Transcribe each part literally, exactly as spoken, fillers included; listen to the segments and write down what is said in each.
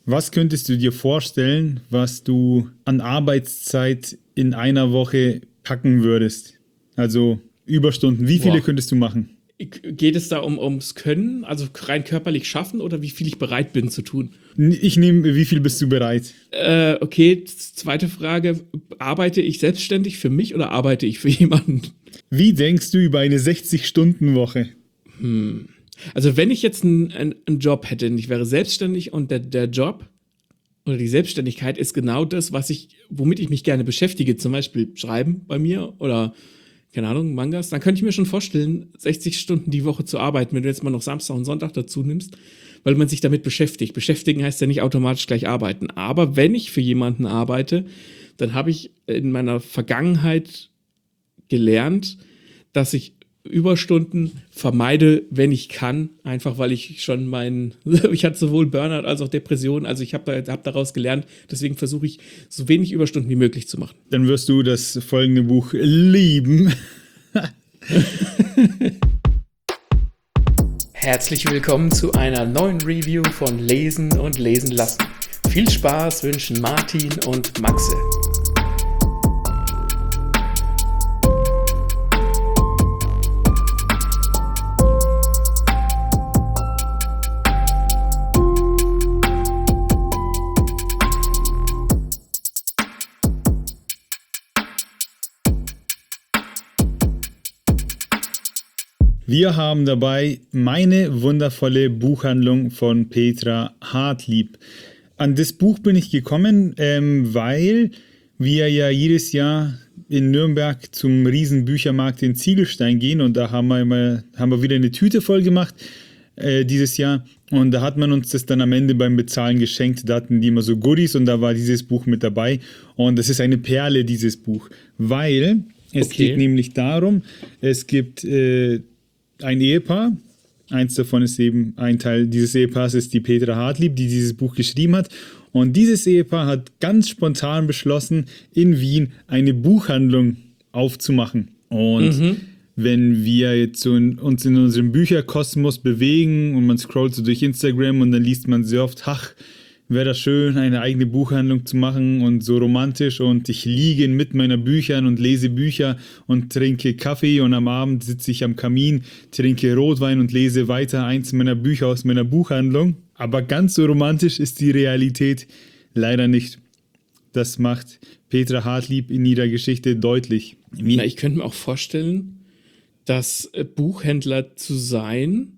Was könntest du dir vorstellen, was du an Arbeitszeit in einer Woche packen würdest? Also Überstunden. Wie viele Boah. könntest du machen? Geht es da um ums Können, also rein körperlich schaffen oder wie viel ich bereit bin zu tun? Ich nehme, wie viel bist du bereit? Äh, okay, zweite Frage. Arbeite ich selbstständig für mich oder arbeite ich für jemanden? Wie denkst du über eine sechzig-Stunden-Woche? Hm. Also wenn ich jetzt einen, einen, einen Job hätte und ich wäre selbstständig und der, der Job oder die Selbstständigkeit ist genau das, was ich, womit ich mich gerne beschäftige, zum Beispiel Schreiben bei mir oder keine Ahnung, Mangas, dann könnte ich mir schon vorstellen, sechzig Stunden die Woche zu arbeiten, wenn du jetzt mal noch Samstag und Sonntag dazu nimmst, weil man sich damit beschäftigt. Beschäftigen heißt ja nicht automatisch gleich arbeiten. Aber wenn ich für jemanden arbeite, dann habe ich in meiner Vergangenheit gelernt, dass ich Überstunden vermeide, wenn ich kann, einfach weil ich schon meinen, ich hatte sowohl Burnout als auch Depression, also ich habe hab daraus gelernt, deswegen versuche ich so wenig Überstunden wie möglich zu machen. Dann wirst du das folgende Buch lieben. Herzlich willkommen zu einer neuen Review von Lesen und Lesen lassen. Viel Spaß wünschen Martin und Maxe. Wir haben dabei Meine wundervolle Buchhandlung von Petra Hartlieb. An das Buch bin ich gekommen, ähm, weil wir ja jedes Jahr in Nürnberg zum Riesenbüchermarkt in Ziegelstein gehen und da haben wir, mal, haben wir wieder eine Tüte voll gemacht äh, dieses Jahr und da hat man uns das dann am Ende beim Bezahlen geschenkt. Da hatten die immer so Goodies und da war dieses Buch mit dabei und das ist eine Perle, dieses Buch, weil es Okay. geht nämlich darum, es gibt äh, ein Ehepaar, eins davon ist eben ein Teil dieses Ehepaars ist die Petra Hartlieb, die dieses Buch geschrieben hat und dieses Ehepaar hat ganz spontan beschlossen, in Wien eine Buchhandlung aufzumachen und Mhm. wenn wir jetzt so in, uns in unserem Bücherkosmos bewegen und man scrollt so durch Instagram und dann liest man sehr oft, ach, wäre das schön, eine eigene Buchhandlung zu machen und so romantisch und ich liege mit meinen Büchern und lese Bücher und trinke Kaffee und am Abend sitze ich am Kamin, trinke Rotwein und lese weiter eins meiner Bücher aus meiner Buchhandlung. Aber ganz so romantisch ist die Realität leider nicht. Das macht Petra Hartlieb in ihrer Geschichte deutlich. Wie- Na, ich könnte mir auch vorstellen, dass äh, Buchhändler zu sein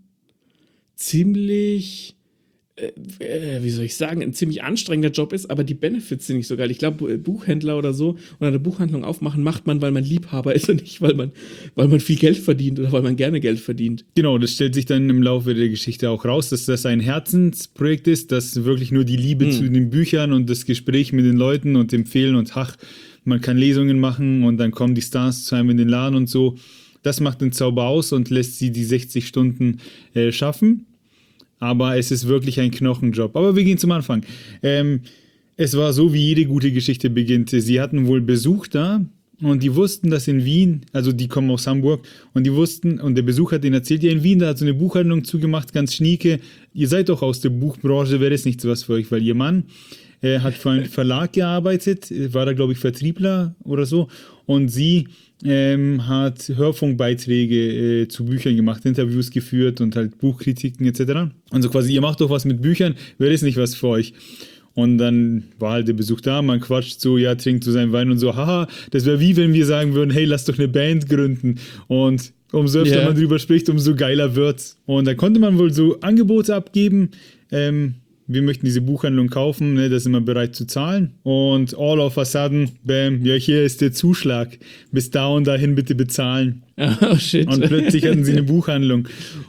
ziemlich, äh, äh, wie soll ich sagen, ein ziemlich anstrengender Job ist, aber die Benefits sind nicht so geil. Ich glaube, Buchhändler oder so oder eine Buchhandlung aufmachen, macht man, weil man Liebhaber ist und nicht, weil man, weil man viel Geld verdient oder weil man gerne Geld verdient. Genau, das stellt sich dann im Laufe der Geschichte auch raus, dass das ein Herzensprojekt ist, dass wirklich nur die Liebe Hm. zu den Büchern und das Gespräch mit den Leuten und Empfehlen und ach, man kann Lesungen machen und dann kommen die Stars zu einem in den Laden und so. Das macht den Zauber aus und lässt sie die sechzig Stunden äh, schaffen. Aber es ist wirklich ein Knochenjob. Aber wir gehen zum Anfang. Ähm, es war so, wie jede gute Geschichte beginnt. Sie hatten wohl Besuch da und die wussten, dass in Wien, also die kommen aus Hamburg, und die wussten, und der Besuch hat ihnen erzählt, ja, in Wien, da hat so eine Buchhandlung zugemacht, ganz schnieke. Ihr seid doch aus der Buchbranche, wäre das nicht so was für euch, weil ihr Mann äh, hat für einen Verlag gearbeitet, war da, glaube ich, Vertriebler oder so. Und sie ähm, hat Hörfunkbeiträge äh, zu Büchern gemacht, Interviews geführt und halt Buchkritiken et cetera. Und so quasi, ihr macht doch was mit Büchern, wäre das nicht was für euch? Und dann war halt der Besuch da, man quatscht so, ja, trinkt so seinen Wein und so, haha, das wäre wie wenn wir sagen würden, hey, lass doch eine Band gründen. Und umso öfter Ja. man drüber spricht, umso geiler wird's. Und da konnte man wohl so Angebote abgeben, ähm, wir möchten diese Buchhandlung kaufen, ne, da sind wir bereit zu zahlen. Und all of a sudden, bam, ja, hier ist der Zuschlag. Bis da und dahin bitte bezahlen. Oh shit. Und plötzlich hatten sie eine Buchhandlung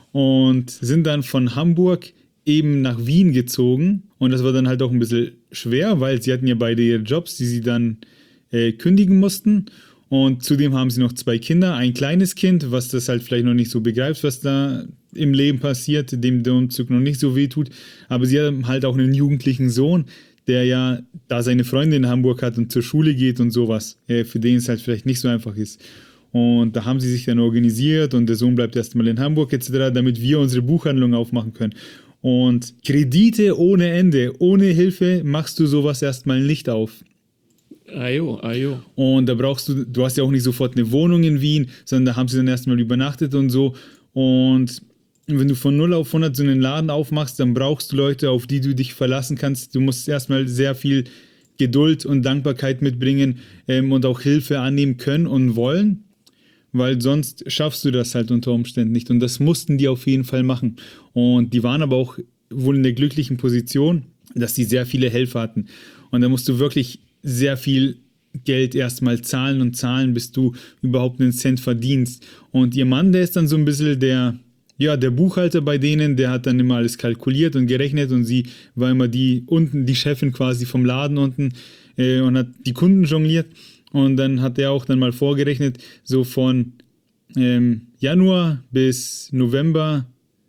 und sind dann von Hamburg eben nach Wien gezogen. Und das war dann halt auch ein bisschen schwer, weil sie hatten ja beide ihre Jobs, die sie dann äh, kündigen mussten. Und zudem haben sie noch zwei Kinder, ein kleines Kind, was das halt vielleicht noch nicht so begreift, was da im Leben passiert, dem der Umzug noch nicht so weh tut. Aber sie haben halt auch einen jugendlichen Sohn, der ja da seine Freundin in Hamburg hat und zur Schule geht und sowas, äh, für den es halt vielleicht nicht so einfach ist. Und da haben sie sich dann organisiert und der Sohn bleibt erstmal in Hamburg et cetera, damit wir unsere Buchhandlung aufmachen können. Und Kredite ohne Ende, ohne Hilfe machst du sowas erstmal nicht auf. Ajo, ajo. Und da brauchst du, du hast ja auch nicht sofort eine Wohnung in Wien, sondern da haben sie dann erstmal übernachtet und so. Und wenn du von null auf hundert so einen Laden aufmachst, dann brauchst du Leute, auf die du dich verlassen kannst. Du musst erstmal sehr viel Geduld und Dankbarkeit mitbringen ähm, und auch Hilfe annehmen können und wollen, weil sonst schaffst du das halt unter Umständen nicht. Und das mussten die auf jeden Fall machen. Und die waren aber auch wohl in der glücklichen Position, dass die sehr viele Helfer hatten. Und da musst du wirklich sehr viel Geld erstmal zahlen und zahlen, bis du überhaupt einen Cent verdienst. Und ihr Mann, der ist dann so ein bisschen der, ja, der Buchhalter bei denen, der hat dann immer alles kalkuliert und gerechnet und sie war immer die unten, die Chefin quasi vom Laden unten äh, und hat die Kunden jongliert. Und dann hat er auch dann mal vorgerechnet, so von ähm, Januar bis November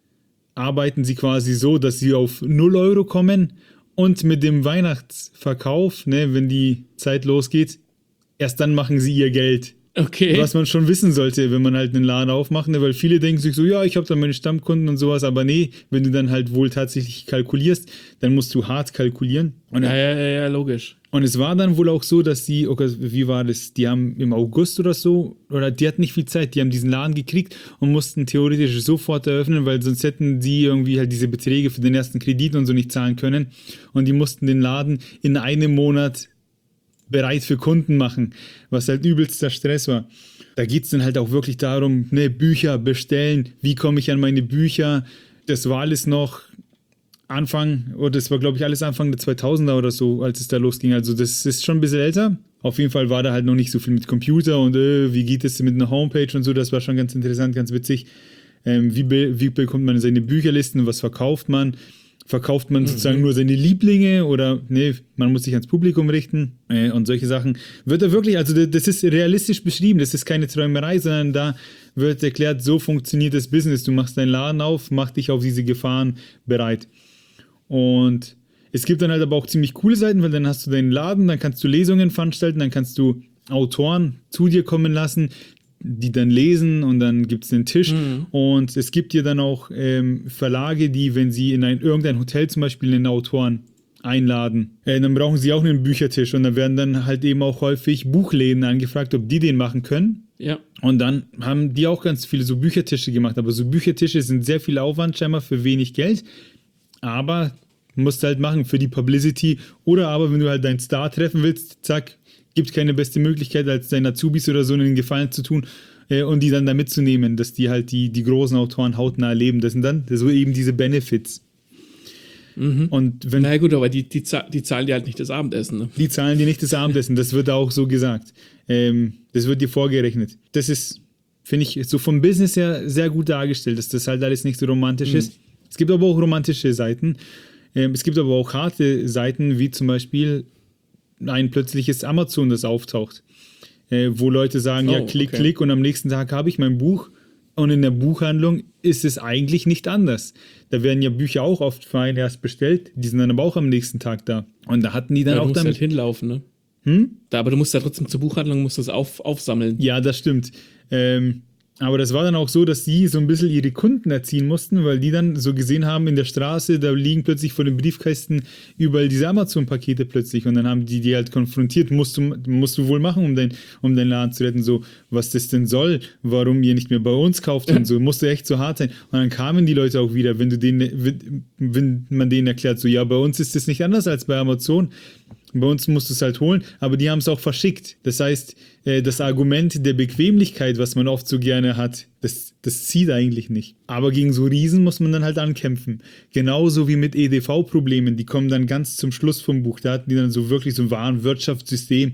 arbeiten sie quasi so, dass sie auf null Euro kommen. Und mit dem Weihnachtsverkauf, ne, wenn die Zeit losgeht, erst dann machen sie ihr Geld. Okay. Was man schon wissen sollte, wenn man halt einen Laden aufmacht, ne, weil viele denken sich so, ja, ich habe dann meine Stammkunden und sowas, aber nee, wenn du dann halt wohl tatsächlich kalkulierst, dann musst du hart kalkulieren. Und ja, ja, ja, ja, logisch. Und es war dann wohl auch so, dass die, okay, wie war das, die haben im August oder so, oder die hatten nicht viel Zeit, die haben diesen Laden gekriegt und mussten theoretisch sofort eröffnen, weil sonst hätten die irgendwie halt diese Beträge für den ersten Kredit und so nicht zahlen können. Und die mussten den Laden in einem Monat bereit für Kunden machen, was halt übelster Stress war. Da geht es dann halt auch wirklich darum, ne, Bücher bestellen, wie komme ich an meine Bücher, das war alles noch Anfang, oder das war glaube ich alles Anfang der zweitausender oder so, als es da losging, also das ist schon ein bisschen älter. Auf jeden Fall war da halt noch nicht so viel mit Computer und äh, wie geht es mit einer Homepage und so, das war schon ganz interessant, ganz witzig. Ähm, wie, be- wie bekommt man seine Bücherlisten, was verkauft man? Verkauft man sozusagen mhm. nur seine Lieblinge oder nee, man muss sich ans Publikum richten äh, und solche Sachen. Wird da wirklich, also das ist realistisch beschrieben, das ist keine Träumerei, sondern da wird erklärt, so funktioniert das Business. Du machst deinen Laden auf, mach dich auf diese Gefahren bereit. Und es gibt dann halt aber auch ziemlich coole Seiten, weil dann hast du deinen Laden, dann kannst du Lesungen veranstalten, dann kannst du Autoren zu dir kommen lassen, die dann lesen und dann gibt es einen Tisch mhm. und es gibt dir dann auch ähm, Verlage, die, wenn sie in ein, irgendein Hotel zum Beispiel einen Autoren einladen, äh, dann brauchen sie auch einen Büchertisch und dann werden dann halt eben auch häufig Buchläden angefragt, ob die den machen können. Ja. Und dann haben die auch ganz viele so Büchertische gemacht, aber so Büchertische sind sehr viel Aufwand scheinbar für wenig Geld, aber musst du halt machen für die Publicity oder aber wenn du halt deinen Star treffen willst, zack, gibt keine beste Möglichkeit, als deinen Azubis oder so einen Gefallen zu tun äh, und die dann da mitzunehmen, dass die halt die, die großen Autoren hautnah erleben. Das sind dann so eben diese Benefits. Mhm. Und wenn, na ja, gut, aber die, die, die zahlen dir halt nicht das Abendessen. Ne? Die zahlen dir nicht das Abendessen, das wird auch so gesagt. Ähm, das wird dir vorgerechnet. Das ist, finde ich, so vom Business her sehr gut dargestellt, dass das halt alles nicht so romantisch mhm. ist. Es gibt aber auch romantische Seiten. Ähm, es gibt aber auch harte Seiten, wie zum Beispiel ein plötzliches Amazon, das auftaucht, äh, wo Leute sagen, oh, ja, klick, okay. klick und am nächsten Tag habe ich mein Buch und in der Buchhandlung ist es eigentlich nicht anders. Da werden ja Bücher auch oft für einen erst bestellt, die sind dann aber auch am nächsten Tag da. Und da hatten die dann ja, auch du musst damit... halt hinlaufen, ne? Hm? Da, aber du musst ja trotzdem zur Buchhandlung, musst das auf, aufsammeln. Ja, das stimmt. Ähm, aber das war dann auch so, dass sie so ein bisschen ihre Kunden erziehen mussten, weil die dann so gesehen haben in der Straße, da liegen plötzlich vor den Briefkästen überall diese Amazon-Pakete plötzlich und dann haben die die halt konfrontiert, musst du, musst du wohl machen, um, dein, um deinen Laden zu retten, so, was das denn soll, warum ihr nicht mehr bei uns kauft und so, musst du echt so hart sein. Und dann kamen die Leute auch wieder, wenn du denen, wenn man denen erklärt, so, ja, bei uns ist das nicht anders als bei Amazon, bei uns musst du es halt holen, aber die haben es auch verschickt. Das heißt, das Argument der Bequemlichkeit, was man oft so gerne hat, das, das zieht eigentlich nicht. Aber gegen so Riesen muss man dann halt ankämpfen. Genauso wie mit E D V-Problemen, die kommen dann ganz zum Schluss vom Buch. Da hatten die dann so wirklich so ein wahren Wirtschaftssystem.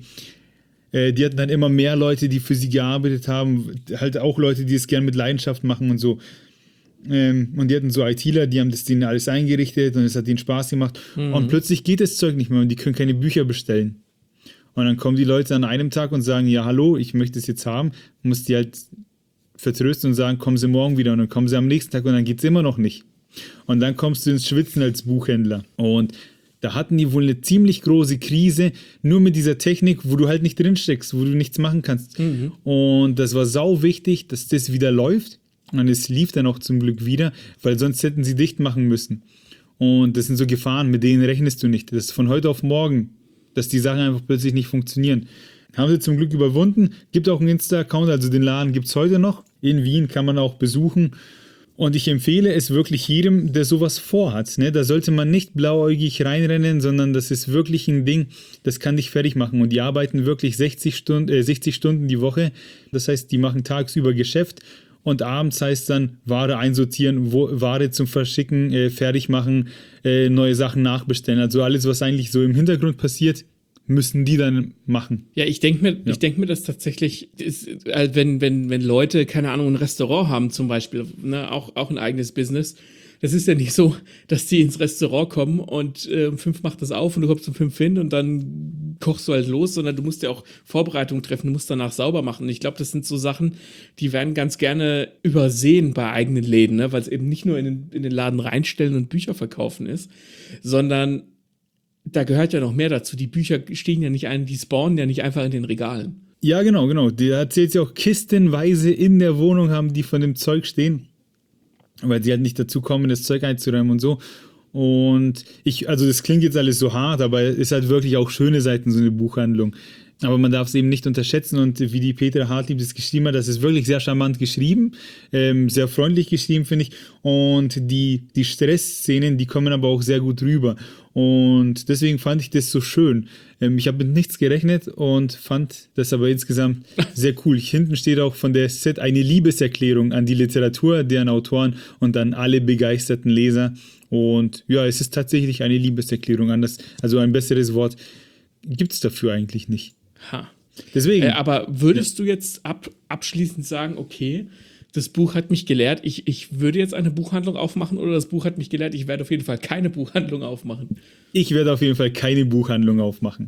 Die hatten dann immer mehr Leute, die für sie gearbeitet haben, halt auch Leute, die es gerne mit Leidenschaft machen und so. Ähm, und die hatten so ITler, die haben das denen alles eingerichtet und es hat denen Spaß gemacht. Mhm. Und plötzlich geht das Zeug nicht mehr und die können keine Bücher bestellen. Und dann kommen die Leute an einem Tag und sagen, ja, hallo, ich möchte es jetzt haben. Du musst die halt vertrösten und sagen, kommen Sie morgen wieder. Und dann kommen sie am nächsten Tag und dann geht es immer noch nicht. Und dann kommst du ins Schwitzen als Buchhändler. Und da hatten die wohl eine ziemlich große Krise, nur mit dieser Technik, wo du halt nicht drinsteckst, wo du nichts machen kannst. Mhm. Und das war sau wichtig, dass das wieder läuft. Und es lief dann auch zum Glück wieder, weil sonst hätten sie dicht machen müssen. Und das sind so Gefahren, mit denen rechnest du nicht. Das ist von heute auf morgen, dass die Sachen einfach plötzlich nicht funktionieren. Haben sie zum Glück überwunden. Gibt auch einen Insta-Account, also den Laden gibt es heute noch. In Wien kann man auch besuchen. Und ich empfehle es wirklich jedem, der sowas vorhat. Ne? Da sollte man nicht blauäugig reinrennen, sondern das ist wirklich ein Ding, das kann dich fertig machen. Und die arbeiten wirklich sechzig Stunden, äh, sechzig Stunden die Woche. Das heißt, die machen tagsüber Geschäft und abends heißt dann Ware einsortieren, wo, Ware zum Verschicken, äh, fertig machen, äh, neue Sachen nachbestellen. Also alles, was eigentlich so im Hintergrund passiert, müssen die dann machen. Ja, ich denke mir, ja. ich denke mir das tatsächlich, ist, äh, wenn, wenn, wenn Leute, keine Ahnung, ein Restaurant haben zum Beispiel, ne, auch, auch ein eigenes Business, das ist ja nicht so, dass die ins Restaurant kommen und äh, um fünf macht das auf und du kommst um fünf hin und dann kochst du halt los, sondern du musst ja auch Vorbereitungen treffen, du musst danach sauber machen. Und ich glaube, das sind so Sachen, die werden ganz gerne übersehen bei eigenen Läden, ne, weil es eben nicht nur in den, in den Laden reinstellen und Bücher verkaufen ist, sondern da gehört ja noch mehr dazu. Die Bücher stehen ja nicht ein, die spawnen ja nicht einfach in den Regalen. Ja, genau, genau. Da erzählt sie auch, kistenweise in der Wohnung haben die von dem Zeug stehen, weil sie halt nicht dazu kommen, das Zeug einzuräumen und so. Und ich, also das klingt jetzt alles so hart, aber es ist halt wirklich auch schöne Seiten, so eine Buchhandlung. Aber man darf es eben nicht unterschätzen und wie die Petra Hartlieb das geschrieben hat, das ist wirklich sehr charmant geschrieben, ähm, sehr freundlich geschrieben, finde ich. Und die, die Stressszenen, die kommen aber auch sehr gut rüber. Und deswegen fand ich das so schön. Ähm, ich habe mit nichts gerechnet und fand das aber insgesamt sehr cool. Hinten steht auch von der S Z eine Liebeserklärung an die Literatur, deren Autoren und an alle begeisterten Leser. Und ja, es ist tatsächlich eine Liebeserklärung an das, also ein besseres Wort gibt es dafür eigentlich nicht. Ha. Deswegen. Äh, aber würdest ja. du jetzt ab, abschließend sagen, okay, das Buch hat mich gelehrt, ich, ich würde jetzt eine Buchhandlung aufmachen oder das Buch hat mich gelehrt, ich werde auf jeden Fall keine Buchhandlung aufmachen? Ich werde auf jeden Fall keine Buchhandlung aufmachen.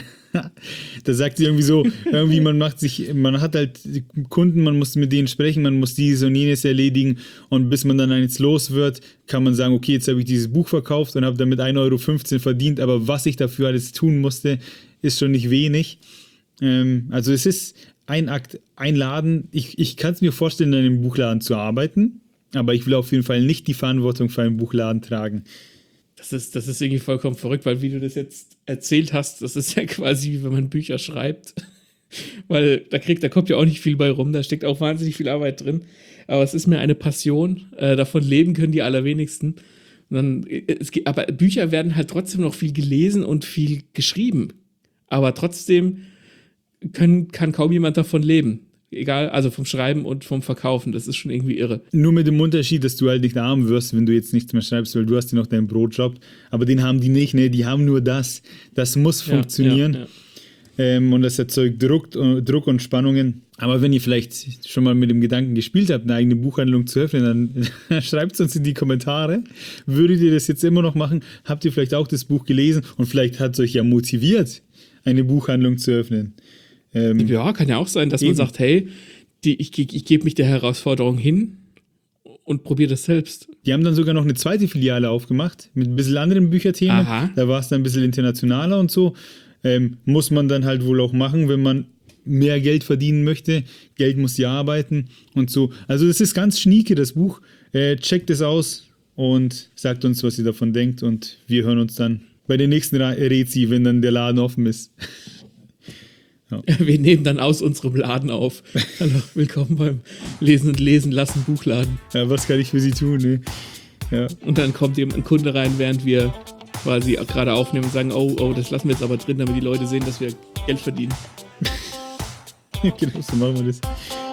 Da sagt sie irgendwie so, irgendwie man macht sich, man hat halt Kunden, man muss mit denen sprechen, man muss dieses und jenes erledigen und bis man dann eins los wird, kann man sagen, okay, jetzt habe ich dieses Buch verkauft und habe damit ein Euro fünfzehn verdient, aber was ich dafür alles tun musste, ist schon nicht wenig. Ähm, also es ist ein Akt, ein Laden, ich, ich kann es mir vorstellen, in einem Buchladen zu arbeiten, aber ich will auf jeden Fall nicht die Verantwortung für einen Buchladen tragen. Das ist, das ist irgendwie vollkommen verrückt, weil wie du das jetzt erzählt hast, das ist ja quasi wie wenn man Bücher schreibt. Weil da kriegt, da kommt ja auch nicht viel bei rum, da steckt auch wahnsinnig viel Arbeit drin. Aber es ist mir eine Passion, äh, davon leben können die allerwenigsten. Und dann, es, aber Bücher werden halt trotzdem noch viel gelesen und viel geschrieben. Aber trotzdem können, kann kaum jemand davon leben. Egal, also vom Schreiben und vom Verkaufen, das ist schon irgendwie irre. Nur mit dem Unterschied, dass du halt nicht arm wirst, wenn du jetzt nichts mehr schreibst, weil du hast ja noch deinen Brotjob, aber den haben die nicht, ne? Die haben nur das. Das muss ja, funktionieren. Ja, ja. Ähm, und das erzeugt Druck, Druck und Spannungen. Aber wenn ihr vielleicht schon mal mit dem Gedanken gespielt habt, eine eigene Buchhandlung zu öffnen, dann schreibt es uns in die Kommentare. Würdet ihr das jetzt immer noch machen? Habt ihr vielleicht auch das Buch gelesen und vielleicht hat es euch ja motiviert, eine Buchhandlung zu öffnen? Ähm, ja, kann ja auch sein, dass eben. man sagt, hey, die, ich, ich gebe mich der Herausforderung hin und probiere das selbst. Die haben dann sogar noch eine zweite Filiale aufgemacht, mit ein bisschen anderen Bücherthemen. Aha. Da war es dann ein bisschen internationaler und so. Ähm, muss man dann halt wohl auch machen, wenn man mehr Geld verdienen möchte. Geld muss ja arbeiten und so. Also das ist ganz schnieke, das Buch. Äh, checkt es aus und sagt uns, was ihr davon denkt. Und wir hören uns dann bei der nächsten Rezi, wenn dann der Laden offen ist. Ja. Wir nehmen dann aus unserem Laden auf. Hallo, willkommen beim Lesen und Lesen lassen Buchladen. Ja, was kann ich für Sie tun? Ne? Ja. Und dann kommt eben ein Kunde rein, während wir quasi gerade aufnehmen und sagen, oh, oh, das lassen wir jetzt aber drin, damit die Leute sehen, dass wir Geld verdienen. Genau, so machen wir das.